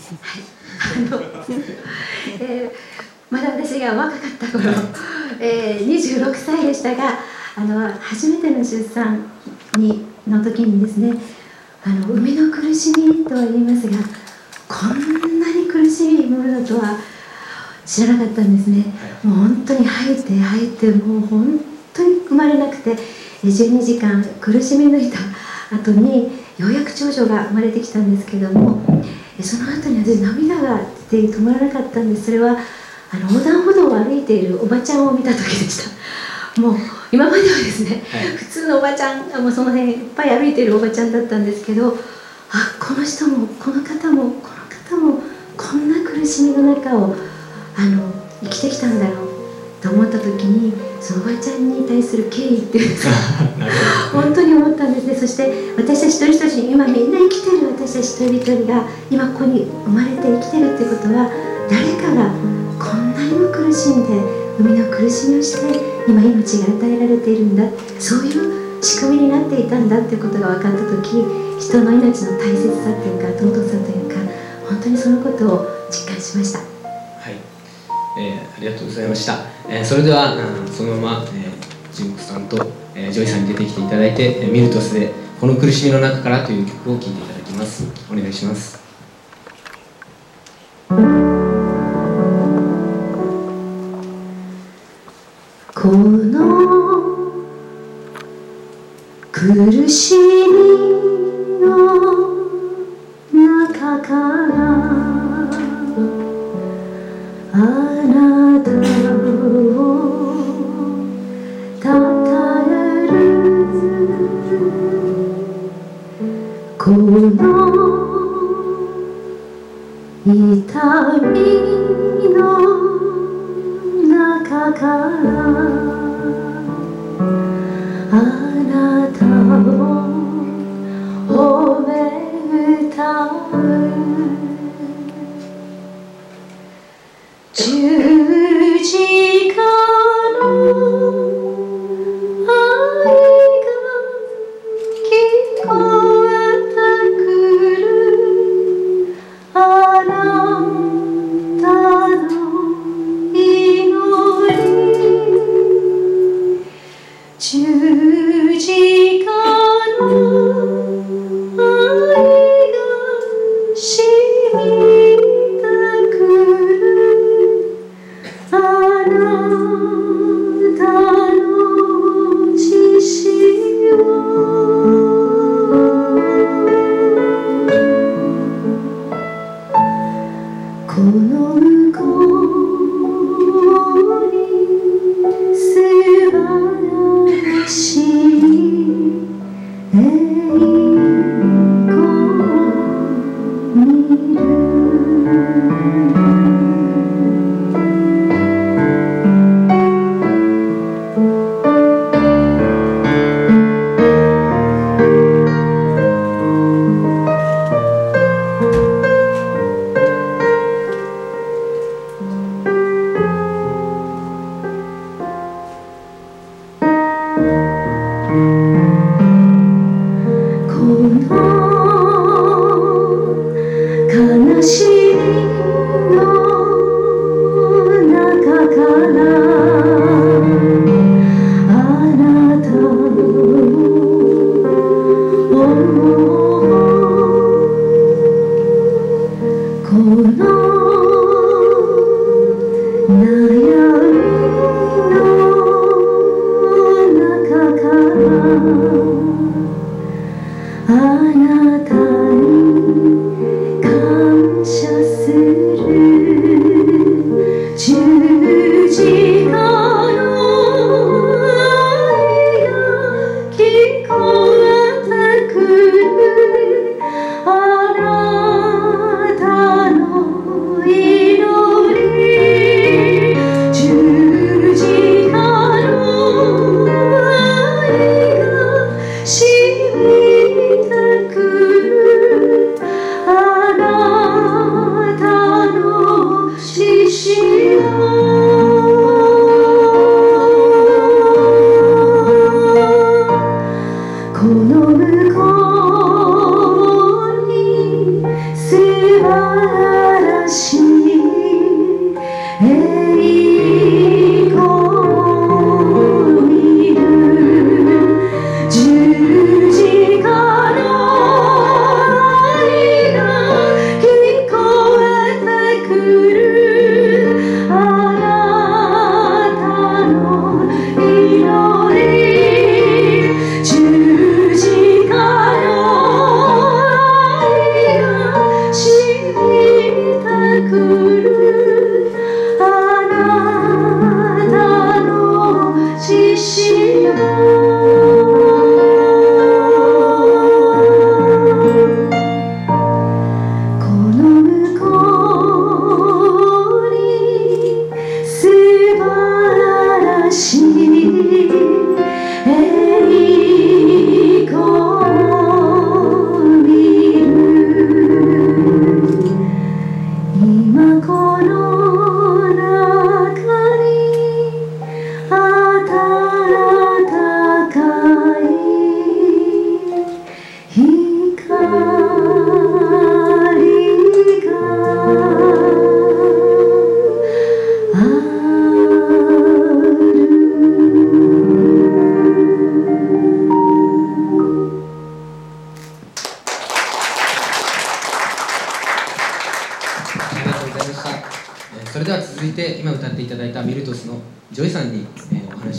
まだ私が若かった頃、26歳でしたが、初めての出産の時にですね、産みの苦しみとは言いますが、こんなに苦しいものだとは知らなかったんですね。もう本当に吐いてもう本当に生まれなくて、12時間苦しみ抜いた後にようやく長女が生まれてきたんですけども、その後に私涙が出て止まらなかったんです。それは横断歩道を歩いているおばちゃんを見た時でした。もう今まではですね、普通のおばちゃん、もうその辺いっぱい歩いているおばちゃんだったんですけど、この人もこの方もこんな苦しみの中を生きてきたんだろうと思った時に、そのおばちゃんに対する敬意っていうか本当に思ったんですね。そして私たち一人一人、今みんな生きてる私たち一人一人が今ここに生まれて生きてるっていうことは、誰かがこんなにも苦しんで産みの苦しみをして今命が与えられているんだ、そういう仕組みになっていたんだっていうことが分かった時、人の命の大切さというか尊さというか、本当にそのことを実感しました。 はい、ありがとうございました。それではそのまま、純子さんと、ジョイさんに出てきていただいて、ミルトスでこの苦しみの中からという曲を聴いていただきます。お願いします。 この苦しみの中からあなたをたたえる、この痛みの中からあなたを褒め歌う、十字架の愛が聞こえてくる、あなたの祈り、十字架の愛が染みてくる、あなたの血潮、この向こうに素晴らしい栄光を見る、悲しみの中からあなたを思う、この悩みの中からあなたに感謝する、十字架の愛が聞こえてくる、あなたの祈り、十字架の愛が染みてくる、あなそれでは続いて今歌っていただいたミルトスのジョイさんに、お話